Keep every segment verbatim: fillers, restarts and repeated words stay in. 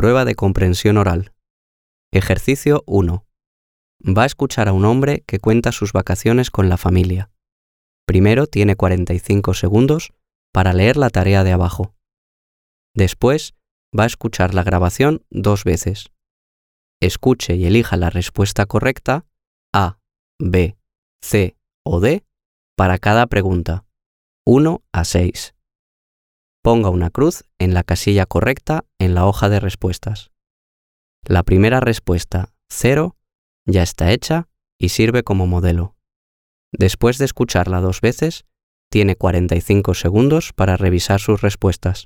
Prueba de comprensión oral. Ejercicio uno. Va a escuchar a un hombre que cuenta sus vacaciones con la familia. Primero tiene cuarenta y cinco segundos para leer la tarea de abajo. Después va a escuchar la grabación dos veces. Escuche y elija la respuesta correcta A, B, C o D para cada pregunta, uno a seis. Ponga una cruz en la casilla correcta en la hoja de respuestas. La primera respuesta, cero, ya está hecha y sirve como modelo. Después de escucharla dos veces, tiene cuarenta y cinco segundos para revisar sus respuestas.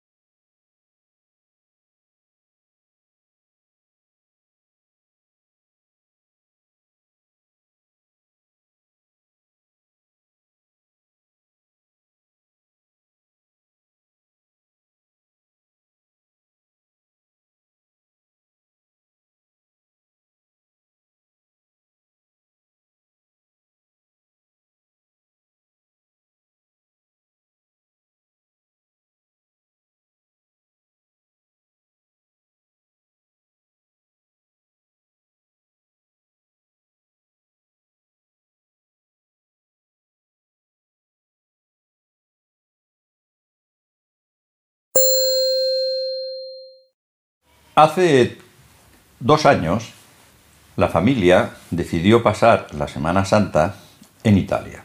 Hace dos años, la familia decidió pasar la Semana Santa en Italia.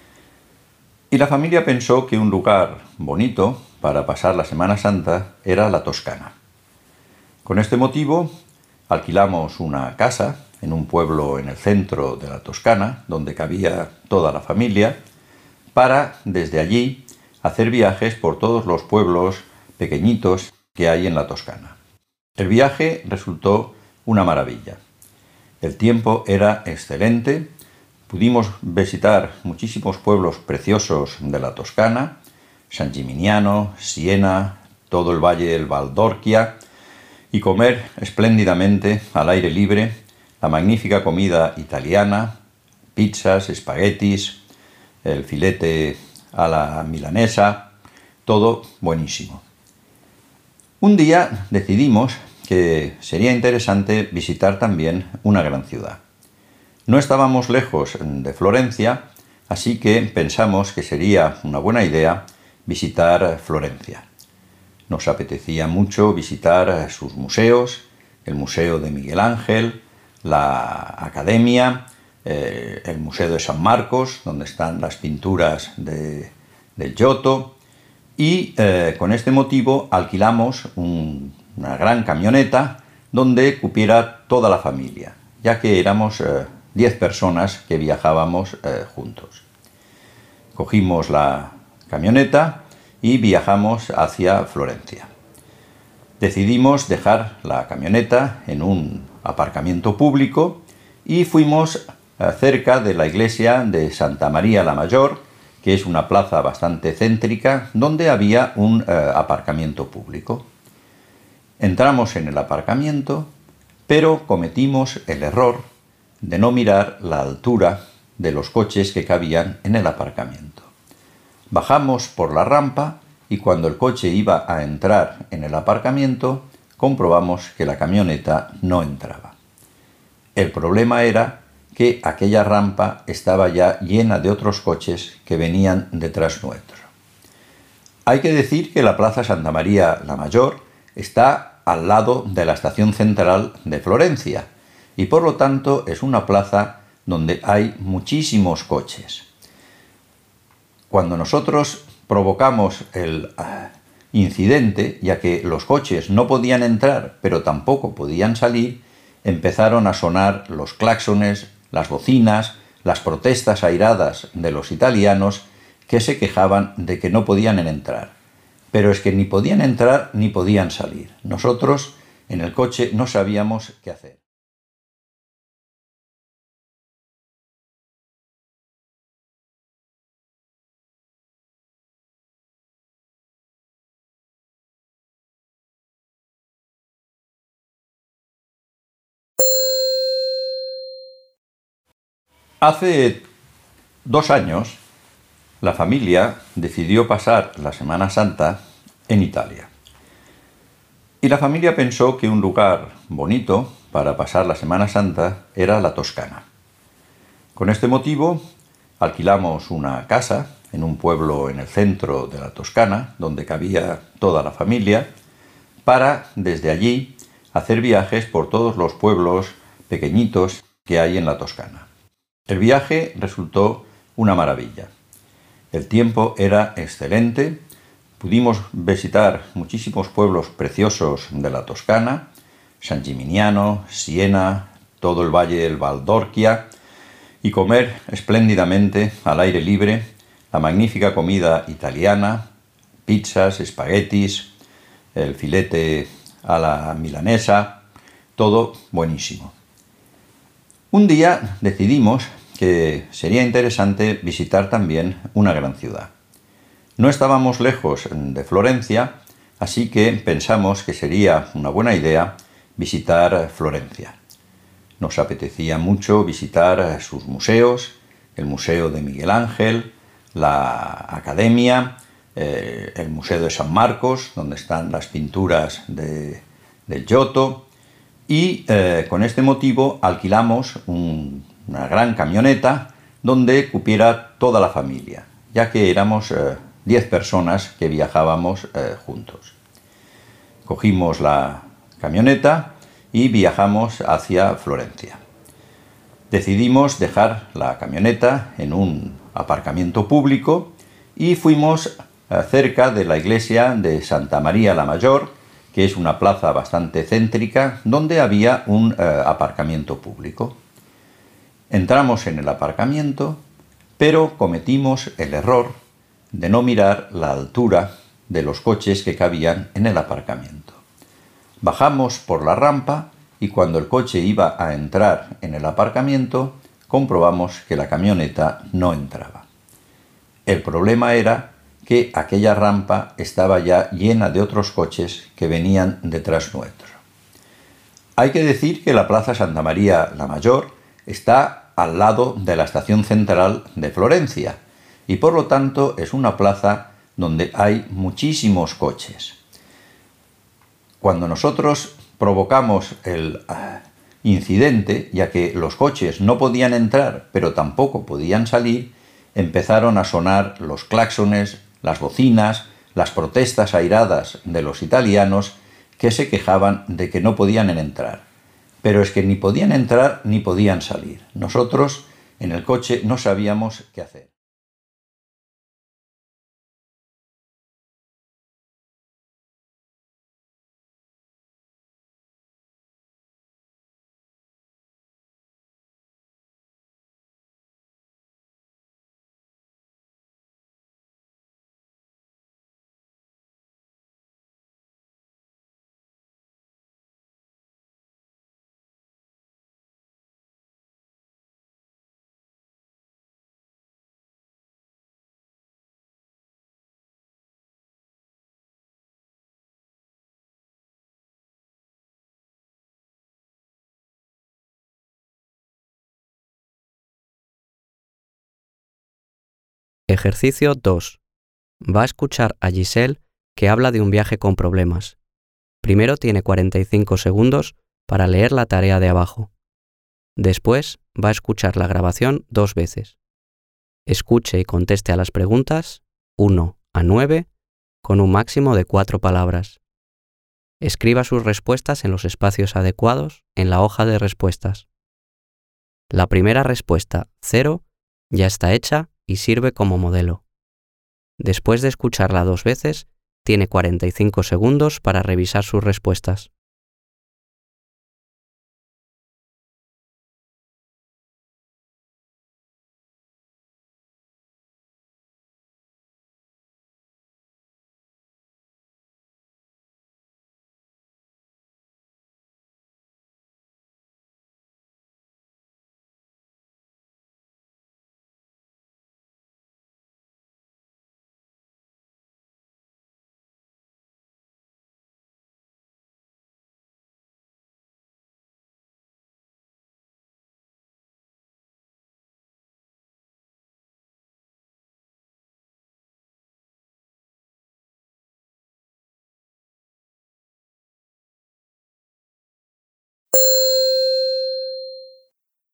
Y la familia pensó que un lugar bonito para pasar la Semana Santa era la Toscana. Con este motivo, alquilamos una casa en un pueblo en el centro de la Toscana, donde cabía toda la familia, para, desde allí, hacer viajes por todos los pueblos pequeñitos que hay en la Toscana. El viaje resultó una maravilla. El tiempo era excelente, pudimos visitar muchísimos pueblos preciosos de la Toscana, San Gimignano, Siena, todo el valle del Valdorquia, y comer espléndidamente al aire libre la magnífica comida italiana, pizzas, espaguetis, el filete a la milanesa, todo buenísimo. Un día decidimos que sería interesante visitar también una gran ciudad. No estábamos lejos de Florencia, así que pensamos que sería una buena idea visitar Florencia. Nos apetecía mucho visitar sus museos, el Museo de Miguel Ángel, la Academia, eh, el Museo de San Marcos, donde están las pinturas de, del Giotto, y eh, con este motivo alquilamos un, una gran camioneta donde cupiera toda la familia, ya que éramos eh, diez personas que viajábamos eh, juntos. Cogimos la camioneta y viajamos hacia Florencia. Decidimos dejar la camioneta en un aparcamiento público y fuimos eh, cerca de la iglesia de Santa María la Mayor, que es una plaza bastante céntrica, donde había un eh, aparcamiento público. Entramos en el aparcamiento, pero cometimos el error de no mirar la altura de los coches que cabían en el aparcamiento. Bajamos por la rampa y cuando el coche iba a entrar en el aparcamiento, comprobamos que la camioneta no entraba. El problema era que aquella rampa estaba ya llena de otros coches que venían detrás nuestro. Hay que decir que la Plaza Santa María la Mayor está al lado de la estación central de Florencia y por lo tanto es una plaza donde hay muchísimos coches. Cuando nosotros provocamos el incidente, ya que los coches no podían entrar pero tampoco podían salir, empezaron a sonar los claxones, las bocinas, las protestas airadas de los italianos que se quejaban de que no podían entrar. Pero es que ni podían entrar ni podían salir. Nosotros en el coche no sabíamos qué hacer. Hace dos años, la familia decidió pasar la Semana Santa en Italia. Y la familia pensó que un lugar bonito para pasar la Semana Santa era la Toscana. Con este motivo, alquilamos una casa en un pueblo en el centro de la Toscana, donde cabía toda la familia, para, desde allí, hacer viajes por todos los pueblos pequeñitos que hay en la Toscana. El viaje resultó una maravilla. El tiempo era excelente, pudimos visitar muchísimos pueblos preciosos de la Toscana, San Gimignano, Siena, todo el valle del Valdorquia, y comer espléndidamente al aire libre la magnífica comida italiana, pizzas, espaguetis, el filete a la milanesa, todo buenísimo. Un día decidimos que sería interesante visitar también una gran ciudad. No estábamos lejos de Florencia, así que pensamos que sería una buena idea visitar Florencia. Nos apetecía mucho visitar sus museos, el Museo de Miguel Ángel, la Academia, eh, el Museo de San Marcos, donde están las pinturas de, del Giotto, y eh, con este motivo alquilamos un, una gran camioneta donde cupiera toda la familia, ya que éramos eh, diez personas que viajábamos eh, juntos. Cogimos la camioneta y viajamos hacia Florencia. Decidimos dejar la camioneta en un aparcamiento público y fuimos cerca de la iglesia de Santa María la Mayor, que es una plaza bastante céntrica, donde había un eh, aparcamiento público. Entramos en el aparcamiento, pero cometimos el error de no mirar la altura de los coches que cabían en el aparcamiento. Bajamos por la rampa y cuando el coche iba a entrar en el aparcamiento, comprobamos que la camioneta no entraba. El problema era que aquella rampa estaba ya llena de otros coches que venían detrás nuestro. Hay que decir que la Plaza Santa María la Mayor está al lado de la estación central de Florencia y por lo tanto es una plaza donde hay muchísimos coches. Cuando nosotros provocamos el incidente, ya que los coches no podían entrar, pero tampoco podían salir, empezaron a sonar los claxones, las bocinas, las protestas airadas de los italianos que se quejaban de que no podían entrar. Pero es que ni podían entrar ni podían salir. Nosotros en el coche no sabíamos qué hacer. Ejercicio dos. Va a escuchar a Giselle que habla de un viaje con problemas. Primero tiene cuarenta y cinco segundos para leer la tarea de abajo. Después va a escuchar la grabación dos veces. Escuche y conteste a las preguntas uno a nueve con un máximo de cuatro palabras. Escriba sus respuestas en los espacios adecuados en la hoja de respuestas. La primera respuesta, cero, ya está hecha y sirve como modelo. Después de escucharla dos veces, tiene cuarenta y cinco segundos para revisar sus respuestas.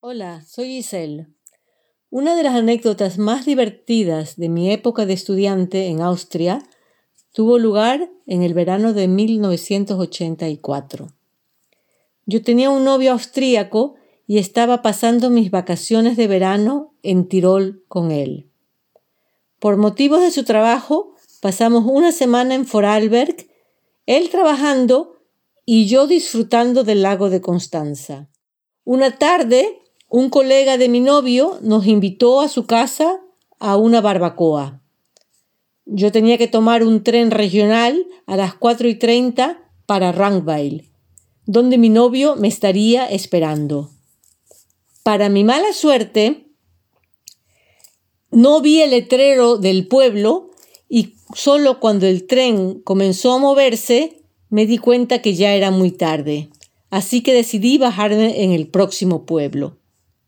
Hola, soy Giselle. Una de las anécdotas más divertidas de mi época de estudiante en Austria tuvo lugar en el verano de mil novecientos ochenta y cuatro. Yo tenía un novio austríaco y estaba pasando mis vacaciones de verano en Tirol con él. Por motivos de su trabajo, pasamos una semana en Vorarlberg, él trabajando y yo disfrutando del lago de Constanza. Una tarde, un colega de mi novio nos invitó a su casa a una barbacoa. Yo tenía que tomar un tren regional a las cuatro y treinta para Rangweil, donde mi novio me estaría esperando. Para mi mala suerte, no vi el letrero del pueblo y solo cuando el tren comenzó a moverse me di cuenta que ya era muy tarde. Así que decidí bajarme en el próximo pueblo,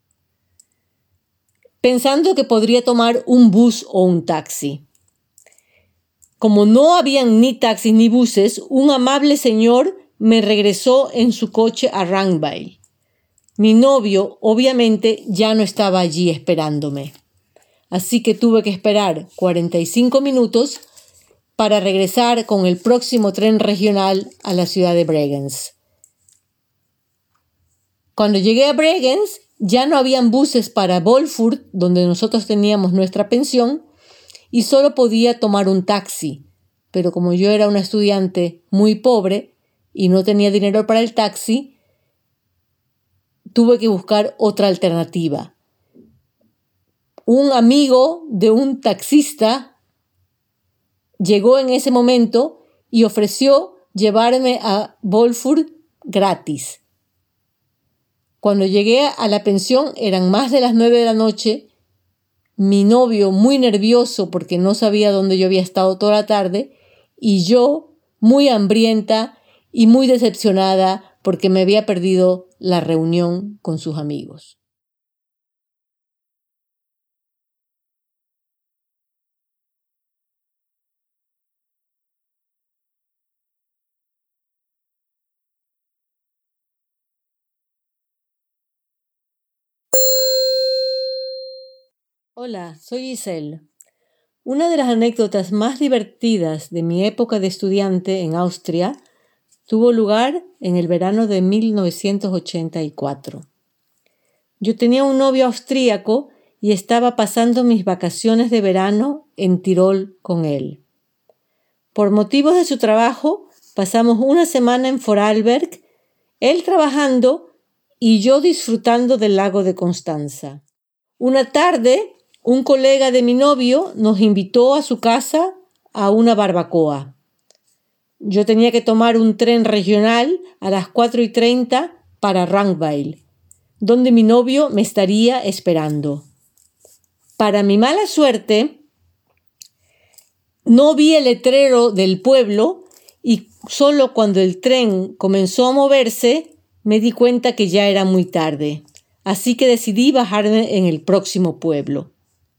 pensando que podría tomar un bus o un taxi. Como no habían ni taxis ni buses, un amable señor me regresó en su coche a Rangweil. Mi novio, obviamente, ya no estaba allí esperándome. Así que tuve que esperar cuarenta y cinco minutos para regresar con el próximo tren regional a la ciudad de Bregenz. Cuando llegué a Bregenz, ya no habían buses para Wolfurt, donde nosotros teníamos nuestra pensión, y solo podía tomar un taxi. Pero como yo era una estudiante muy pobre y no tenía dinero para el taxi, tuve que buscar otra alternativa. Un amigo de un taxista llegó en ese momento y ofreció llevarme a Wolfurt gratis. Cuando llegué a la pensión eran más de las nueve de la noche. Mi novio muy nervioso porque no sabía dónde yo había estado toda la tarde y yo muy hambrienta y muy decepcionada porque me había perdido la reunión con sus amigos. Hola, soy Giselle. Una de las anécdotas más divertidas de mi época de estudiante en Austria tuvo lugar en el verano de mil novecientos ochenta y cuatro. Yo tenía un novio austríaco y estaba pasando mis vacaciones de verano en Tirol con él. Por motivos de su trabajo, pasamos una semana en Vorarlberg, él trabajando y yo disfrutando del lago de Constanza. Una tarde, un colega de mi novio nos invitó a su casa a una barbacoa. Yo tenía que tomar un tren regional a las cuatro y treinta para Rangweil, donde mi novio me estaría esperando. Para mi mala suerte, no vi el letrero del pueblo y solo cuando el tren comenzó a moverse me di cuenta que ya era muy tarde. Así que decidí bajarme en el próximo pueblo,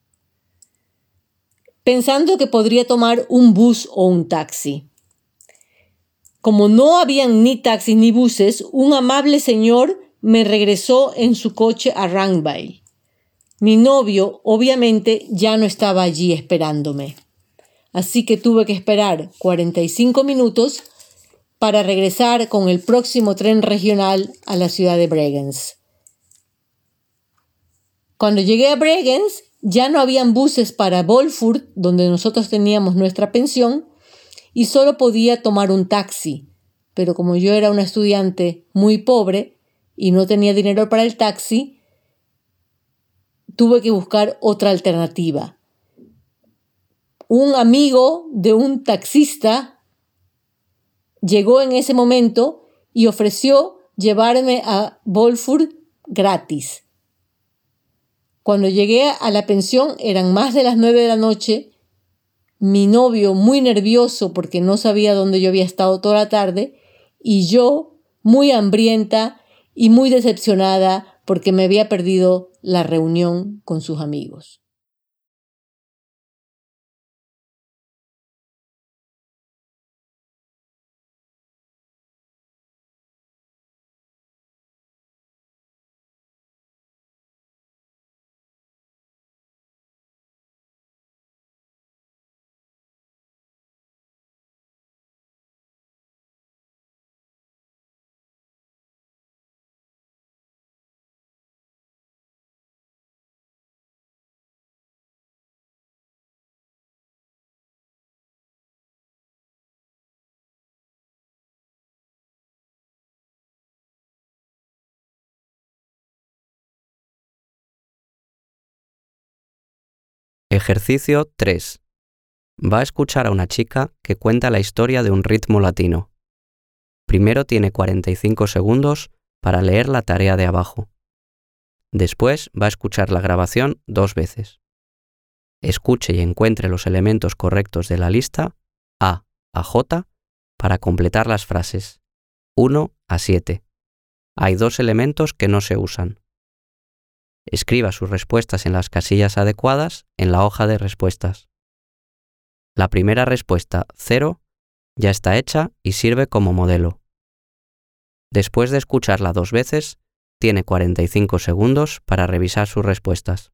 pensando que podría tomar un bus o un taxi. Como no habían ni taxis ni buses, un amable señor me regresó en su coche a Rangweil. Mi novio, obviamente, ya no estaba allí esperándome. Así que tuve que esperar cuarenta y cinco minutos para regresar con el próximo tren regional a la ciudad de Bregenz. Cuando llegué a Bregenz, ya no habían buses para Wolfurt, donde nosotros teníamos nuestra pensión, y solo podía tomar un taxi. Pero como yo era una estudiante muy pobre y no tenía dinero para el taxi, tuve que buscar otra alternativa. Un amigo de un taxista llegó en ese momento y ofreció llevarme a Wolfurt gratis. Cuando llegué a la pensión eran más de las nueve de la noche. Mi novio muy nervioso porque no sabía dónde yo había estado toda la tarde y yo muy hambrienta y muy decepcionada porque me había perdido la reunión con sus amigos. Ejercicio tres. Va a escuchar a una chica que cuenta la historia de un ritmo latino. Primero tiene cuarenta y cinco segundos para leer la tarea de abajo. Después va a escuchar la grabación dos veces. Escuche y encuentre los elementos correctos de la lista A a J para completar las frases uno a siete. Hay dos elementos que no se usan. Escriba sus respuestas en las casillas adecuadas en la hoja de respuestas. La primera respuesta, cero, ya está hecha y sirve como modelo. Después de escucharla dos veces, tiene cuarenta y cinco segundos para revisar sus respuestas.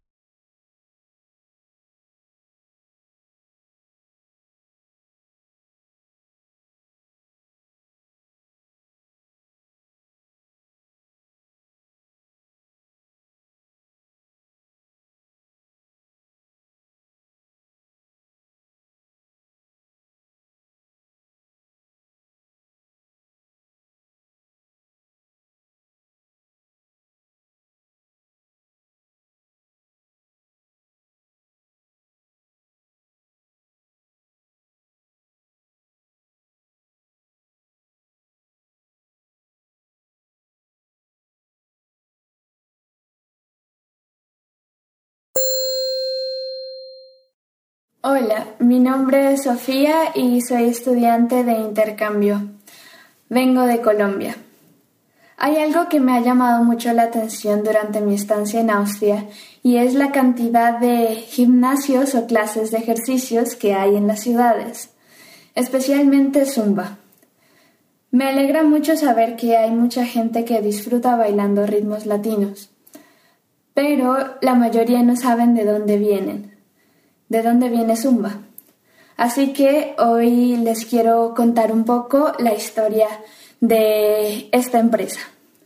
Hola, mi nombre es Sofía y soy estudiante de intercambio. Vengo de Colombia. Hay algo que me ha llamado mucho la atención durante mi estancia en Austria y es la cantidad de gimnasios o clases de ejercicios que hay en las ciudades, especialmente Zumba. Me alegra mucho saber que hay mucha gente que disfruta bailando ritmos latinos, pero la mayoría no saben de dónde vienen. ¿De dónde viene Zumba? Así que hoy les quiero contar un poco la historia de esta empresa.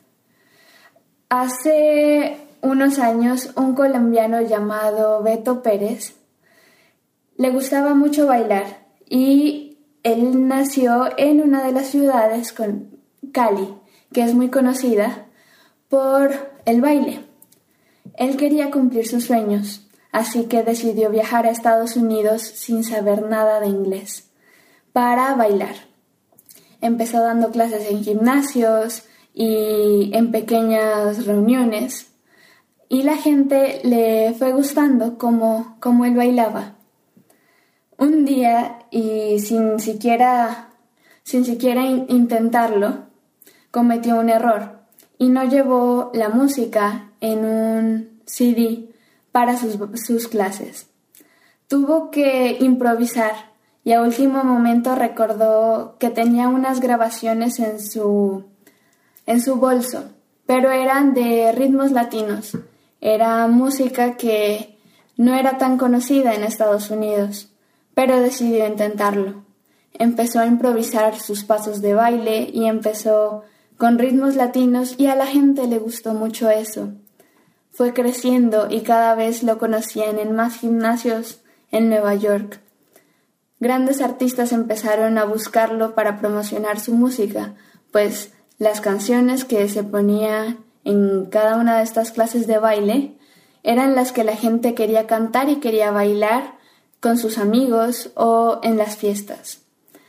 Hace unos años, un colombiano llamado Beto Pérez le gustaba mucho bailar y él nació en una de las ciudades con Cali, que es muy conocida por el baile. Él quería cumplir sus sueños. Así que decidió viajar a Estados Unidos sin saber nada de inglés para bailar. Empezó dando clases en gimnasios y en pequeñas reuniones y la gente le fue gustando cómo, cómo él bailaba. Un día, y sin siquiera, sin siquiera in- intentarlo, cometió un error y no llevó la música en un C D para sus, sus clases. Tuvo que improvisar y a último momento recordó que tenía unas grabaciones en su, en su bolso, pero eran de ritmos latinos. Era música que no era tan conocida en Estados Unidos, pero decidió intentarlo. Empezó a improvisar sus pasos de baile y empezó con ritmos latinos y a la gente le gustó mucho eso. Fue creciendo y cada vez lo conocían en más gimnasios en Nueva York. Grandes artistas empezaron a buscarlo para promocionar su música, pues las canciones que se ponía en cada una de estas clases de baile eran las que la gente quería cantar y quería bailar con sus amigos o en las fiestas.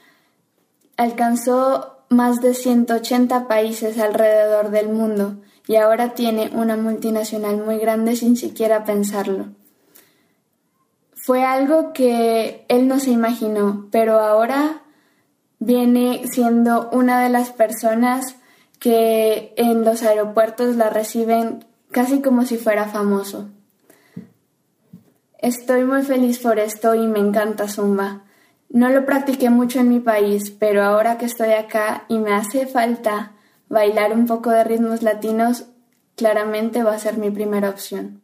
Alcanzó más de ciento ochenta países alrededor del mundo y ahora tiene una multinacional muy grande sin siquiera pensarlo. Fue algo que él no se imaginó, pero ahora viene siendo una de las personas que en los aeropuertos la reciben casi como si fuera famoso. Estoy muy feliz por esto y me encanta Zumba. No lo practiqué mucho en mi país, pero ahora que estoy acá y me hace falta bailar un poco de ritmos latinos, claramente va a ser mi primera opción.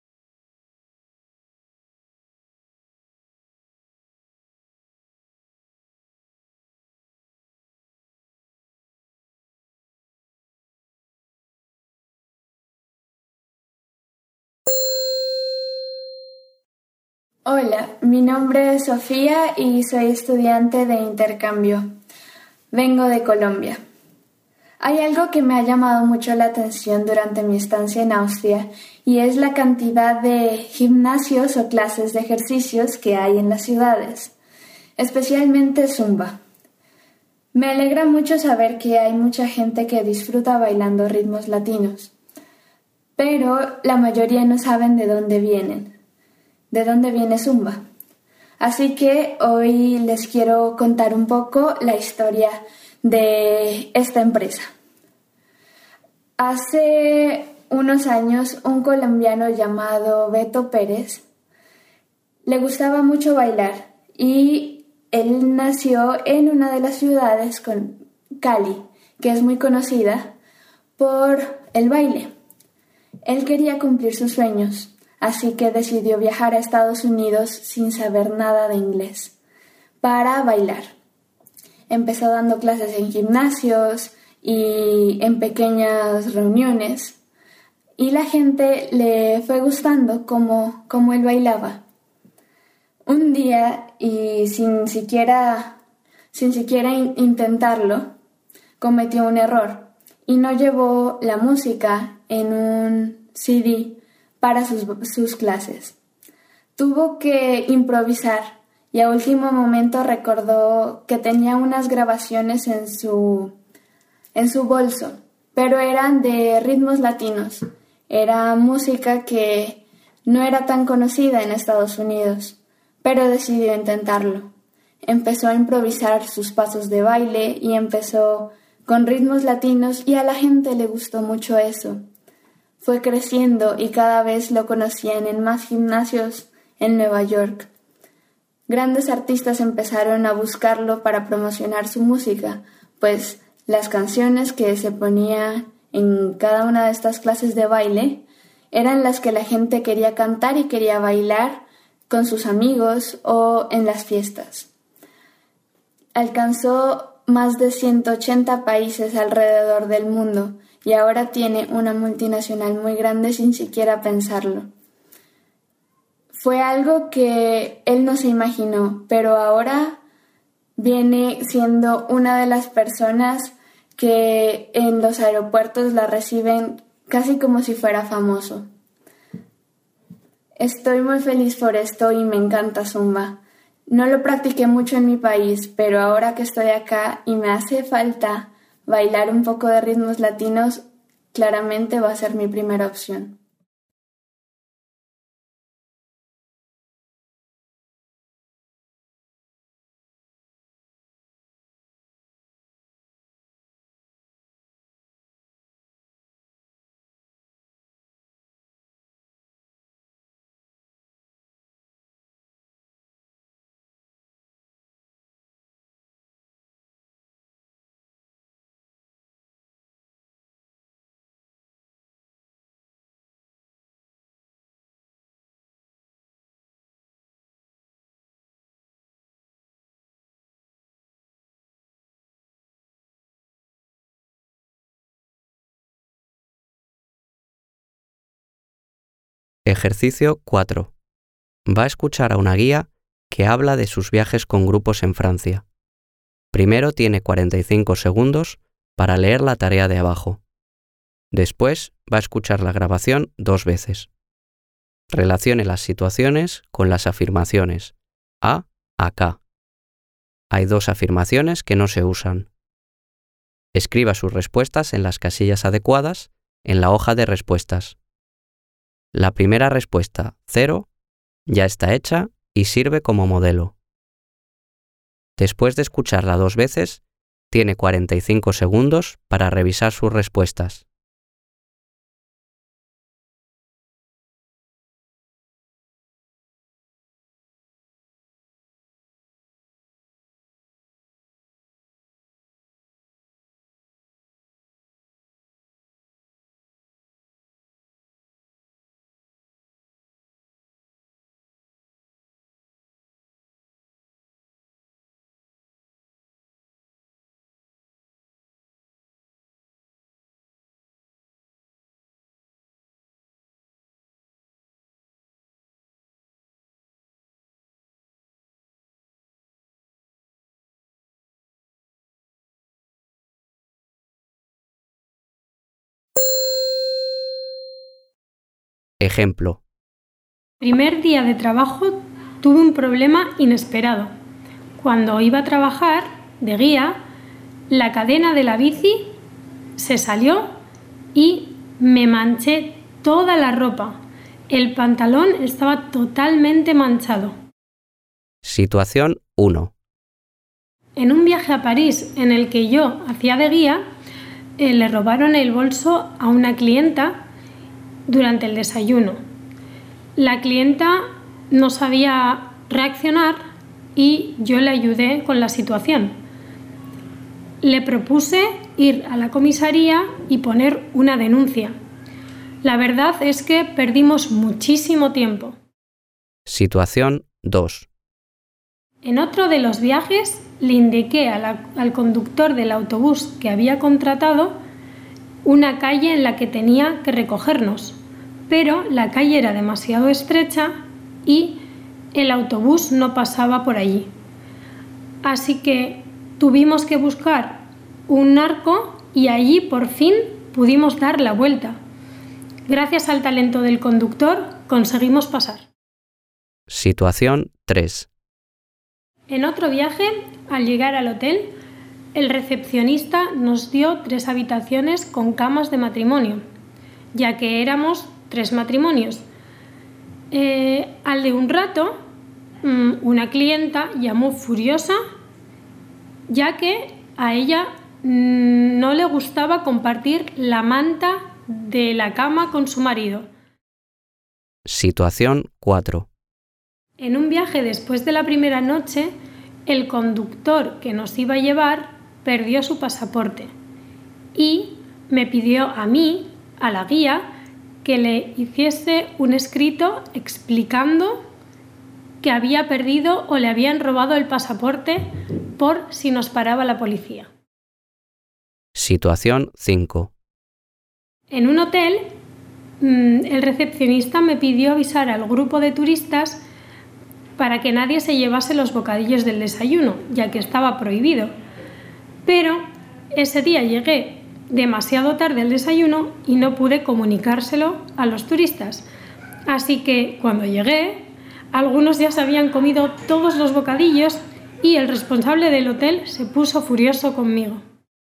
Hola, mi nombre es Sofía y soy estudiante de intercambio. Vengo de Colombia. Hay algo que me ha llamado mucho la atención durante mi estancia en Austria y es la cantidad de gimnasios o clases de ejercicios que hay en las ciudades, especialmente Zumba. Me alegra mucho saber que hay mucha gente que disfruta bailando ritmos latinos, pero la mayoría no saben de dónde vienen, de dónde viene Zumba. Así que hoy les quiero contar un poco la historia de esta empresa. Hace unos años, un colombiano llamado Beto Pérez le gustaba mucho bailar y él nació en una de las ciudades con Cali, que es muy conocida por el baile. Él quería cumplir sus sueños, así que decidió viajar a Estados Unidos sin saber nada de inglés para bailar. Empezó dando clases en gimnasios y en pequeñas reuniones y la gente le fue gustando cómo, cómo él bailaba. Un día, y sin siquiera, sin siquiera in- intentarlo, cometió un error y no llevó la música en un C D para sus, sus clases. Tuvo que improvisar y a último momento recordó que tenía unas grabaciones en su, en su bolso, pero eran de ritmos latinos. Era música que no era tan conocida en Estados Unidos, pero decidió intentarlo. Empezó a improvisar sus pasos de baile y empezó con ritmos latinos y a la gente le gustó mucho eso. Fue creciendo y cada vez lo conocían en más gimnasios en Nueva York. Grandes artistas empezaron a buscarlo para promocionar su música, pues las canciones que se ponían en cada una de estas clases de baile eran las que la gente quería cantar y quería bailar con sus amigos o en las fiestas. Alcanzó más de ciento ochenta países alrededor del mundo y ahora tiene una multinacional muy grande sin siquiera pensarlo. Fue algo que él no se imaginó, pero ahora viene siendo una de las personas que en los aeropuertos la reciben casi como si fuera famoso. Estoy muy feliz por esto y me encanta Zumba. No lo practiqué mucho en mi país, pero ahora que estoy acá y me hace falta bailar un poco de ritmos latinos, claramente va a ser mi primera opción. Ejercicio cuatro. Va a escuchar a una guía que habla de sus viajes con grupos en Francia. Primero tiene cuarenta y cinco segundos para leer la tarea de abajo. Después va a escuchar la grabación dos veces. Relacione las situaciones con las afirmaciones A a K. Hay dos afirmaciones que no se usan. Escriba sus respuestas en las casillas adecuadas en la hoja de respuestas. La primera respuesta, cero, ya está hecha y sirve como modelo. Después de escucharla dos veces, tiene cuarenta y cinco segundos para revisar sus respuestas. Ejemplo. Primer día de trabajo tuve un problema inesperado. Cuando iba a trabajar de guía, la cadena de la bici se salió y me manché toda la ropa. El pantalón estaba totalmente manchado. Situación uno. En un viaje a París en el que yo hacía de guía, eh, le robaron el bolso a una clienta durante el desayuno. La clienta no sabía reaccionar y yo le ayudé con la situación. Le propuse ir a la comisaría y poner una denuncia. La verdad es que perdimos muchísimo tiempo. Situación dos. En otro de los viajes le indiqué a la, al conductor del autobús que había contratado una calle en la que tenía que recogernos, pero la calle era demasiado estrecha y el autobús no pasaba por allí. Así que tuvimos que buscar un arco y allí por fin pudimos dar la vuelta. Gracias al talento del conductor conseguimos pasar. Situación tres. En otro viaje, al llegar al hotel, el recepcionista nos dio tres habitaciones con camas de matrimonio, ya que éramos tres matrimonios. Eh, al de un rato, mmm, una clienta llamó furiosa, ya que a ella mmm, no le gustaba compartir la manta de la cama con su marido. Situación cuatro. En un viaje después de la primera noche, el conductor que nos iba a llevar perdió su pasaporte y me pidió a mí, a la guía, que le hiciese un escrito explicando que había perdido o le habían robado el pasaporte por si nos paraba la policía. Situación cinco. En un hotel, el recepcionista me pidió avisar al grupo de turistas para que nadie se llevase los bocadillos del desayuno, ya que estaba prohibido. Pero ese día llegué demasiado tarde al desayuno y no pude comunicárselo a los turistas. Así que cuando llegué, algunos ya se habían comido todos los bocadillos y el responsable del hotel se puso furioso conmigo.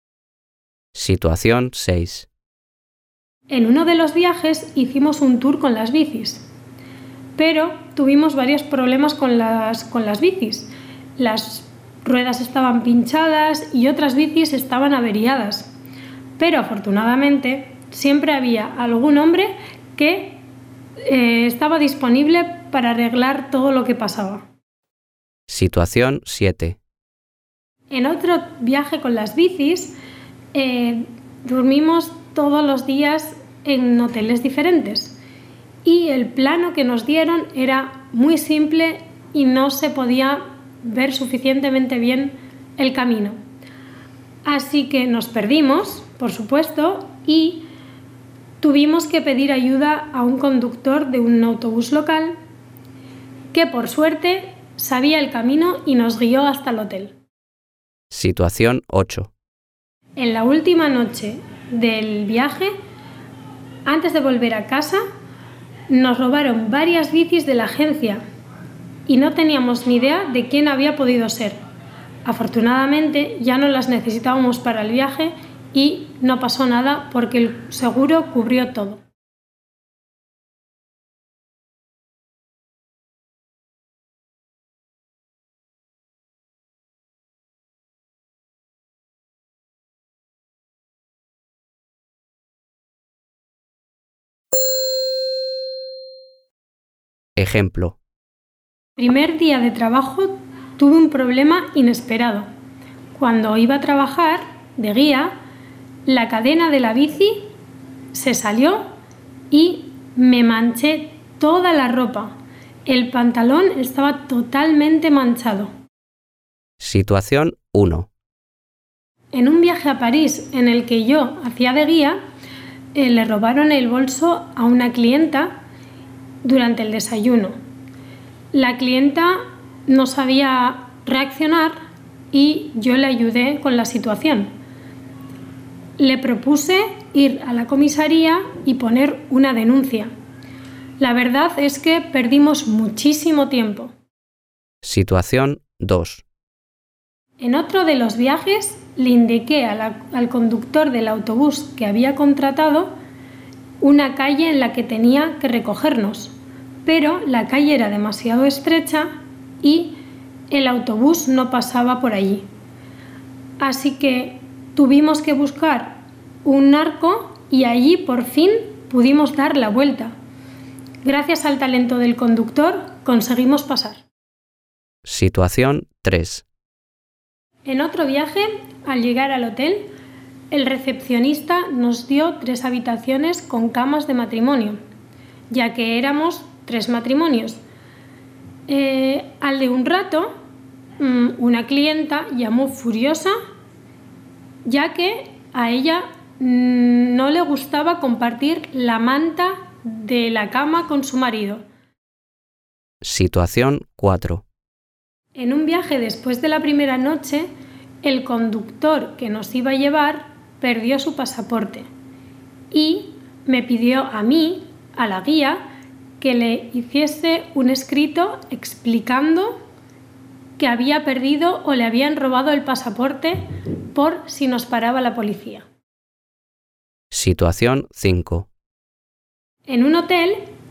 Situación seis. En uno de los viajes hicimos un tour con las bicis, pero tuvimos varios problemas con las, con las bicis. Las ruedas estaban pinchadas y otras bicis estaban averiadas. Pero afortunadamente siempre había algún hombre que eh, estaba disponible para arreglar todo lo que pasaba. Situación siete. En otro viaje con las bicis, eh, dormimos todos los días en hoteles diferentes. Y el plano que nos dieron era muy simple y no se podía ver suficientemente bien el camino. Así que nos perdimos, por supuesto, y tuvimos que pedir ayuda a un conductor de un autobús local que, por suerte, sabía el camino y nos guió hasta el hotel. Situación ocho. En la última noche del viaje, antes de volver a casa, nos robaron varias bicis de la agencia y no teníamos ni idea de quién había podido ser. Afortunadamente ya no las necesitábamos para el viaje y no pasó nada porque el seguro cubrió todo. Ejemplo. Primer día de trabajo tuve un problema inesperado. Cuando iba a trabajar de guía, la cadena de la bici se salió y me manché toda la ropa. El pantalón estaba totalmente manchado. Situación uno. En un viaje a París en el que yo hacía de guía, eh, le robaron el bolso a una clienta durante el desayuno. La clienta no sabía reaccionar y yo le ayudé con la situación. Le propuse ir a la comisaría y poner una denuncia. La verdad es que perdimos muchísimo tiempo. Situación dos. En otro de los viajes le indiqué a la- al conductor del autobús que había contratado una calle en la que tenía que recogernos, pero la calle era demasiado estrecha y el autobús no pasaba por allí. Así que tuvimos que buscar un arco y allí por fin pudimos dar la vuelta. Gracias al talento del conductor conseguimos pasar. Situación tres. En otro viaje, al llegar al hotel, el recepcionista nos dio tres habitaciones con camas de matrimonio, ya que éramos tres matrimonios. Eh, al de un rato, mmm, una clienta llamó furiosa, ya que a ella mmm, no le gustaba compartir la manta de la cama con su marido. Situación cuatro. En un viaje después de la primera noche, el conductor que nos iba a llevar perdió su pasaporte y me pidió a mí, a la guía, que le hiciese un escrito explicando que había perdido o le habían robado el pasaporte por si nos paraba la policía. Situación cinco. En un hotel,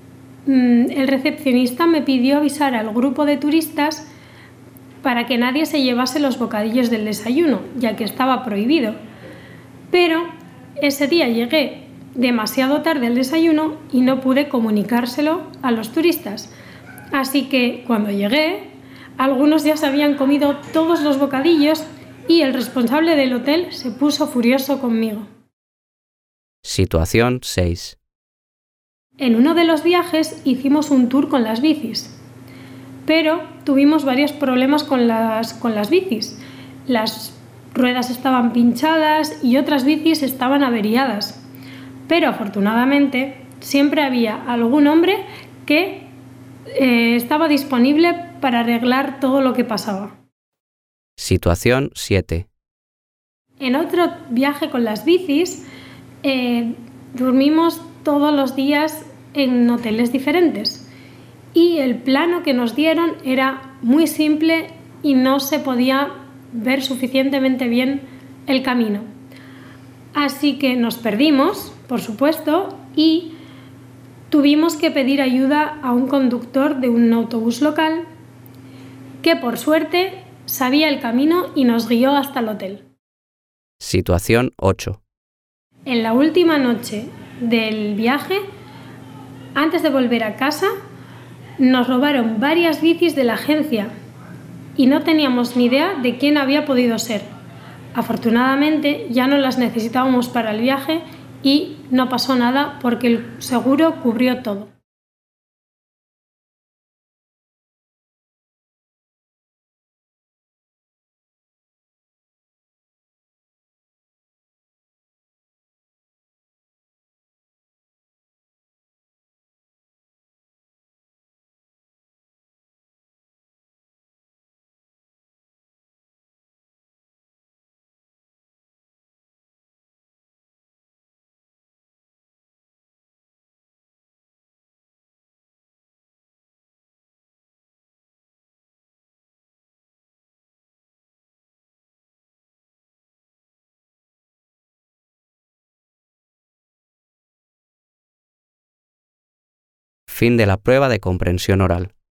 el recepcionista me pidió avisar al grupo de turistas para que nadie se llevase los bocadillos del desayuno, ya que estaba prohibido. Pero ese día llegué demasiado tarde al desayuno y no pude comunicárselo a los turistas. Así que cuando llegué, algunos ya se habían comido todos los bocadillos y el responsable del hotel se puso furioso conmigo. Situación seis. En uno de los viajes hicimos un tour con las bicis, pero tuvimos varios problemas con las, con las bicis. Las ruedas estaban pinchadas y otras bicis estaban averiadas. Pero afortunadamente siempre había algún hombre que eh, estaba disponible para arreglar todo lo que pasaba. Situación siete. En otro viaje con las bicis eh, dormimos todos los días en hoteles diferentes. Y el plano que nos dieron era muy simple y no se podía ver suficientemente bien el camino. Así que nos perdimos, por supuesto, y tuvimos que pedir ayuda a un conductor de un autobús local que, por suerte, sabía el camino y nos guió hasta el hotel. Situación ocho. En la última noche del viaje, antes de volver a casa, nos robaron varias bicis de la agencia y no teníamos ni idea de quién había podido ser. Afortunadamente ya no las necesitábamos para el viaje y no pasó nada porque el seguro cubrió todo. Fin de la prueba de comprensión oral.